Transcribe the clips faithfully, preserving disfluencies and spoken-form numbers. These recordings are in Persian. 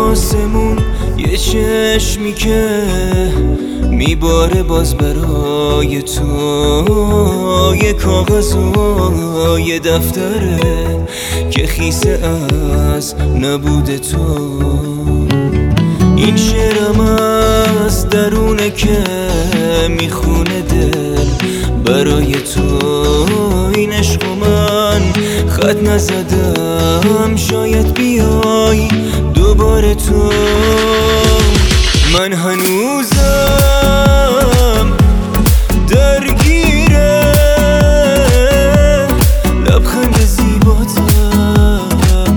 آسمون یه چشمی که میباره باز برای تو، یه کاغذ و یه دفتره که خیسه از نبود تو. این شعرم از درونه که میخونه دل برای تو. این عشق من خط نزدم، شاید بیای دوباره تو. من هنوزم درگیره لبخند زیباتم،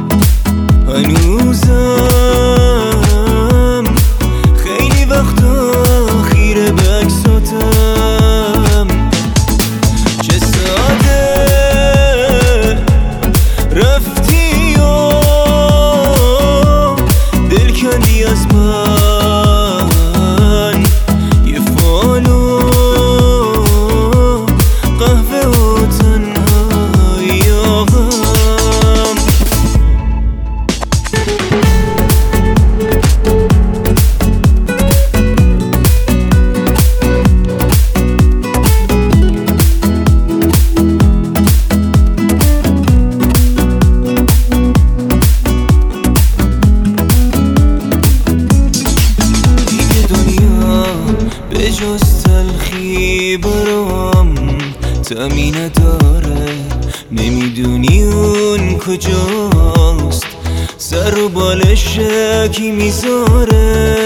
هنوزم خیلی وقتا خیره به عکساتم. چه ساده رفتی و دل کندی از من، یه فالو قهوه و تنهایی آقام. به جز تلخی برام تمی نداره، نمیدونی اون کجاست، سر رو بالش کی میذاره.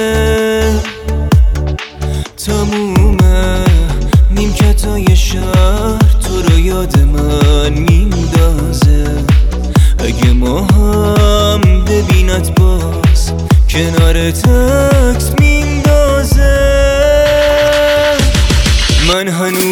تمومه نیمکتای شهر تو رو یاد من میندازه. اگه ما هم ببینت باز کنار تکس میندازه. من هنوز